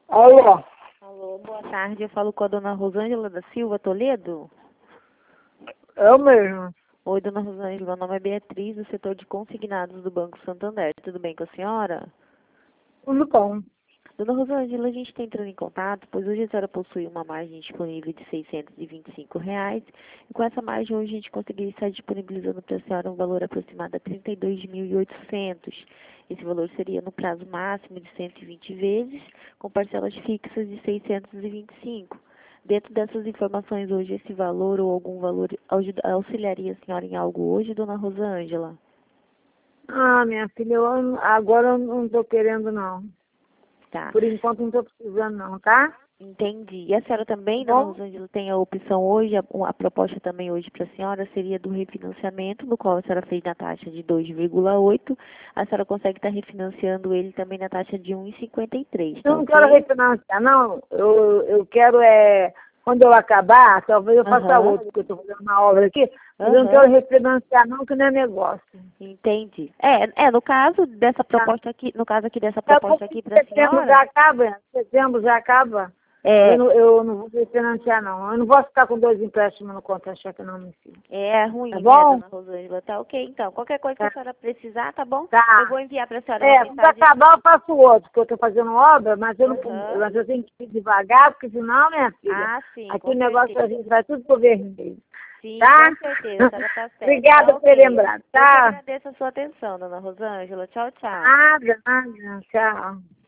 Alô? Alô, boa tarde. Eu falo com a dona Rosângela da Silva Toledo. Eu mesmo. Oi, dona Rosângela. Meu nome é Beatriz, do setor de consignados do Banco Santander. Tudo bem com a senhora? Tudo bom. Dona Rosângela, a gente está entrando em contato, pois hoje a senhora possui uma margem disponível de R$ 625. E com essa margem, hoje a gente conseguiria estar disponibilizando para a senhora um valor aproximado a 32.800. Esse valor seria no prazo máximo de 120 vezes, com parcelas fixas de 625. Dentro dessas informações hoje, esse valor ou algum valor auxiliaria a senhora em algo hoje, dona Rosângela? Ah, minha filha, agora eu não estou querendo, não. Tá. Por enquanto não estou precisando, não, tá? Entendi. E a senhora também, dona Bom, Rosângela, tem a opção hoje, a proposta também hoje para a senhora seria do refinanciamento, no qual a senhora fez na taxa de 2,8. A senhora consegue estar refinanciando ele também na taxa de 1,53, tá eu não ok? quero refinanciar, não. Eu quero, quando eu acabar, talvez eu faça Aham. outro, porque eu estou fazendo uma obra aqui, mas eu não Aham. quero refinanciar, não, que não é negócio. Entendi. No caso dessa Tá? proposta aqui, no caso aqui dessa É proposta porque aqui para a setembro senhora, já acaba, setembro já acaba. é, Eu não vou refinanciar, não. Eu não vou ficar com 2 empréstimos no contra-cheque, não, meu filho. é Tá ruim, né, bom? dona Rosângela? Tá ok, então. Qualquer coisa que a Tá. senhora precisar, tá bom? Eu Tá. vou enviar para a senhora uma Quando mensagem. acabar eu faço outro, porque eu estou fazendo obra, mas eu, não, Aham. mas eu tenho que ir devagar, porque senão, minha filha, Ah, sim, aqui com o negócio a certeza. gente vai tudo pro vermelho, Sim, tá? com certeza, a senhora está certa. Tá Obrigada por ter ok. lembrado, Eu que tá? agradeço a sua atenção, dona Rosângela. Tchau, tchau. Nada, nada, tchau.